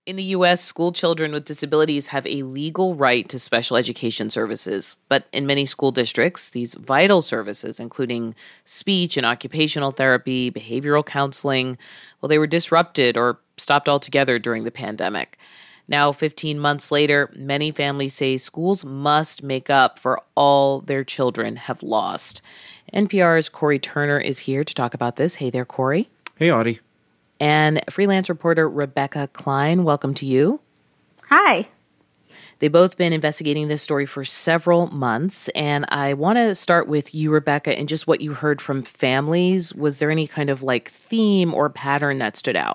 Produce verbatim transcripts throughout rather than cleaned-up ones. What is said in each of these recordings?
In the U S, school children with disabilities have a legal right to special education services. But in many school districts, these vital services, including speech and occupational therapy, behavioral counseling, well, they were disrupted or stopped altogether during the pandemic. Now, fifteen months later, many families say schools must make up for all their children have lost. N P R's Corey Turner is here to talk about this. Hey there, Corey. Hey, Audie. And freelance reporter Rebecca Klein, welcome to you. Hi. They've both been investigating this story for several months, and I want to start with you, Rebecca, and just what you heard from families. Was there any kind of like theme or pattern that stood out?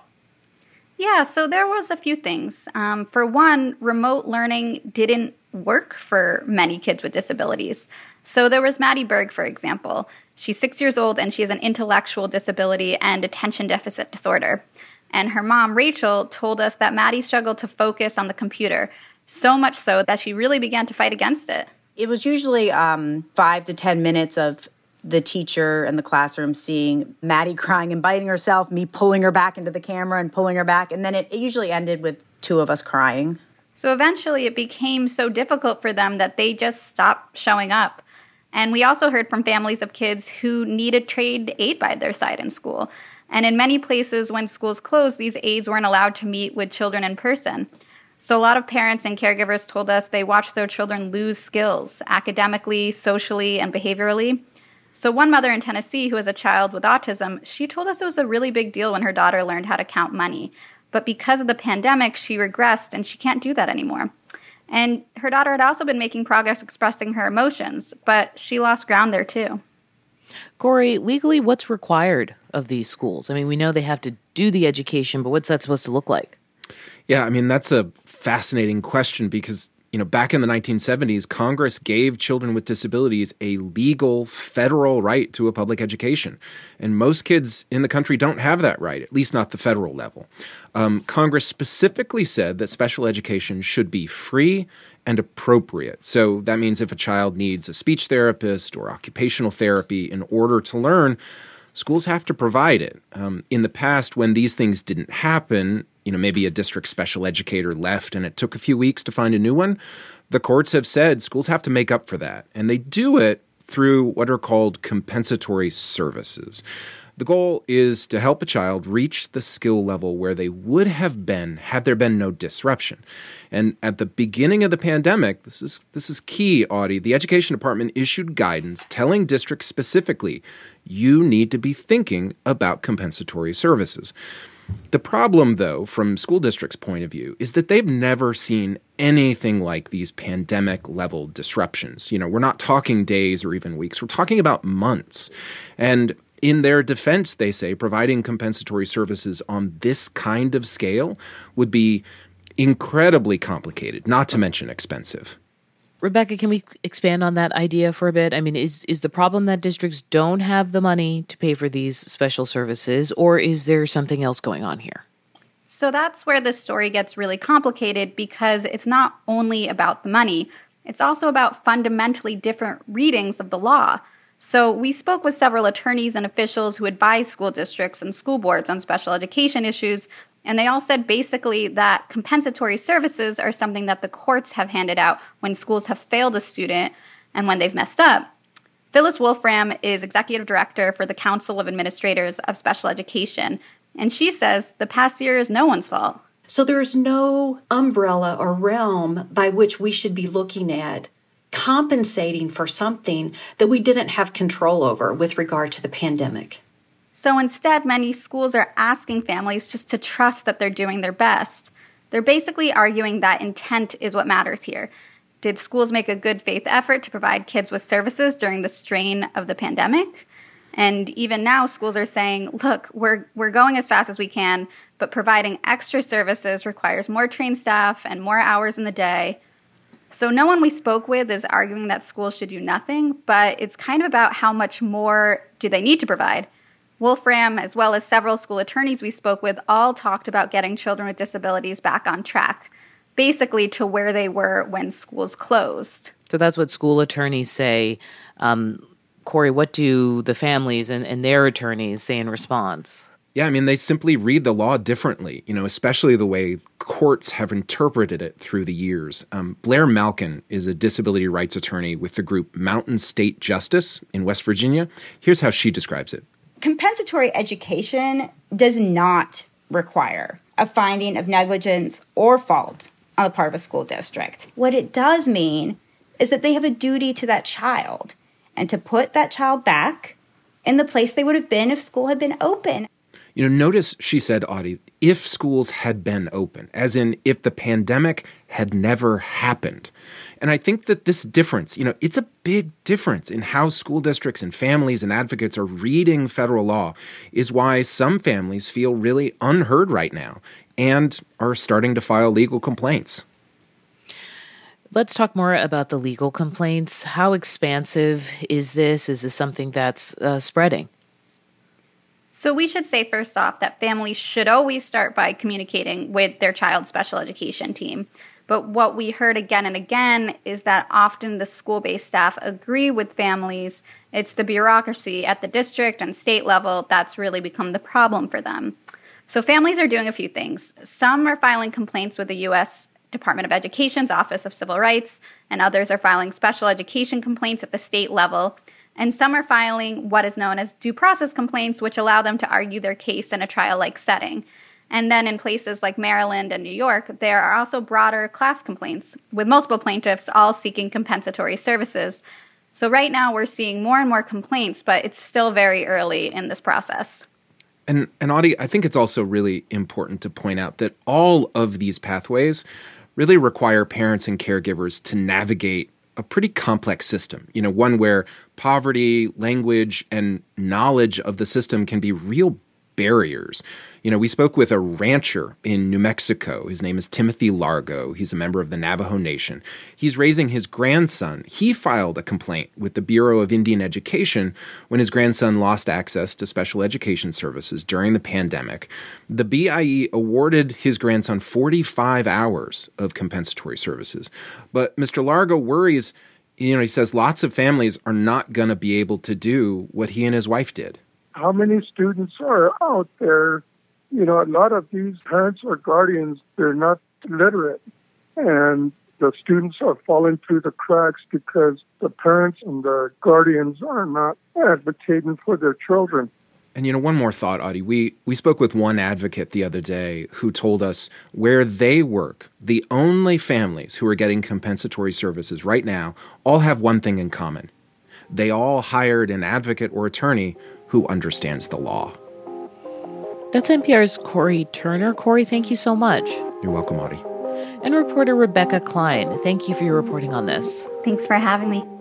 Yeah, so there was a few things. Um, for one, remote learning didn't work for many kids with disabilities. So there was Maddie Berg, for example. She's six years old, and she has an intellectual disability and attention deficit disorder. And her mom, Rachel, told us that Maddie struggled to focus on the computer, so much so that she really began to fight against it. It was usually um, five to ten minutes of the teacher in the classroom seeing Maddie crying and biting herself, me pulling her back into the camera and pulling her back. And then it, it usually ended with two of us crying. So eventually it became so difficult for them that they just stopped showing up. And we also heard from families of kids who needed trained aid by their side in school. And in many places, when schools closed, these aides weren't allowed to meet with children in person. So a lot of parents and caregivers told us they watched their children lose skills academically, socially, and behaviorally. So one mother in Tennessee who has a child with autism, she told us it was a really big deal when her daughter learned how to count money. But because of the pandemic, she regressed and she can't do that anymore. And her daughter had also been making progress expressing her emotions, but she lost ground there too. Corey, legally, what's required of these schools? I mean, we know they have to do the education, but what's that supposed to look like? Yeah, I mean, that's a fascinating question because, you know, back in the nineteen seventies, Congress gave children with disabilities a legal federal right to a public education. And most kids in the country don't have that right, at least not the federal level. Um, Congress specifically said that special education should be free and appropriate. So that means if a child needs a speech therapist or occupational therapy in order to learn, schools have to provide it. Um, in the past, when these things didn't happen, you know, maybe a district special educator left and it took a few weeks to find a new one, the courts have said schools have to make up for that. And they do it through what are called compensatory services. The goal is to help a child reach the skill level where they would have been had there been no disruption. And at the beginning of the pandemic, this is this is key, Audie, the Education Department issued guidance telling districts specifically, you need to be thinking about compensatory services. The problem, though, from school districts' point of view, is that they've never seen anything like these pandemic-level disruptions. You know, we're not talking days or even weeks. We're talking about months. And in their defense, they say providing compensatory services on this kind of scale would be incredibly complicated, not to mention expensive. Rebecca, can we expand on that idea for a bit? I mean, is is the problem that districts don't have the money to pay for these special services, or is there something else going on here? So that's where the story gets really complicated because it's not only about the money, it's also about fundamentally different readings of the law. So we spoke with several attorneys and officials who advise school districts and school boards on special education issues, and they all said basically that compensatory services are something that the courts have handed out when schools have failed a student and when they've messed up. Phyllis Wolfram is executive director for the Council of Administrators of Special Education, and she says the past year is no one's fault. So there is no umbrella or realm by which we should be looking at compensating for something that we didn't have control over with regard to the pandemic. So instead, many schools are asking families just to trust that they're doing their best. They're basically arguing that intent is what matters here. Did schools make a good faith effort to provide kids with services during the strain of the pandemic? And even now, schools are saying, look, we're we're going as fast as we can, but providing extra services requires more trained staff and more hours in the day. So no one we spoke with is arguing that schools should do nothing, but it's kind of about how much more do they need to provide. Wolfram, as well as several school attorneys we spoke with, all talked about getting children with disabilities back on track, basically to where they were when schools closed. So that's what school attorneys say. Um, Corey, what do the families and, and their attorneys say in response? Yeah, I mean, they simply read the law differently, you know, especially the way courts have interpreted it through the years. Um, Blair Malkin is a disability rights attorney with the group Mountain State Justice in West Virginia. Here's how she describes it. Compensatory education does not require a finding of negligence or fault on the part of a school district. What it does mean is that they have a duty to that child and to put that child back in the place they would have been if school had been open. You know, notice she said, Audie, if schools had been open, as in if the pandemic had never happened. And I think that this difference, you know, it's a big difference in how school districts and families and advocates are reading federal law is why some families feel really unheard right now and are starting to file legal complaints. Let's talk more about the legal complaints. How expansive is this? Is this something that's uh, spreading? So we should say first off that families should always start by communicating with their child's special education team. But what we heard again and again is that often the school-based staff agree with families. It's the bureaucracy at the district and state level that's really become the problem for them. So families are doing a few things. Some are filing complaints with the U S Department of Education's Office of Civil Rights, and others are filing special education complaints at the state level. And some are filing what is known as due process complaints, which allow them to argue their case in a trial-like setting. And then in places like Maryland and New York, there are also broader class complaints, with multiple plaintiffs all seeking compensatory services. So right now we're seeing more and more complaints, but it's still very early in this process. And, and Audie, I think it's also really important to point out that all of these pathways really require parents and caregivers to navigate a pretty complex system, you know, one where poverty, language, and knowledge of the system can be real barriers. You know, we spoke with a rancher in New Mexico. His name is Timothy Largo. He's a member of the Navajo Nation. He's raising his grandson. He filed a complaint with the Bureau of Indian Education when his grandson lost access to special education services during the pandemic. The B I E awarded his grandson forty-five hours of compensatory services. But Mister Largo worries, you know, he says lots of families are not going to be able to do what he and his wife did. How many students are out there? You know, a lot of these parents or guardians, they're not literate. And the students are falling through the cracks because the parents and the guardians are not advocating for their children. And, you know, one more thought, Audie. We, we spoke with one advocate the other day who told us where they work, the only families who are getting compensatory services right now all have one thing in common. They all hired an advocate or attorney who understands the law. That's N P R's Corey Turner. Corey, thank you so much. You're welcome, Audie. And reporter Rebecca Klein, thank you for your reporting on this. Thanks for having me.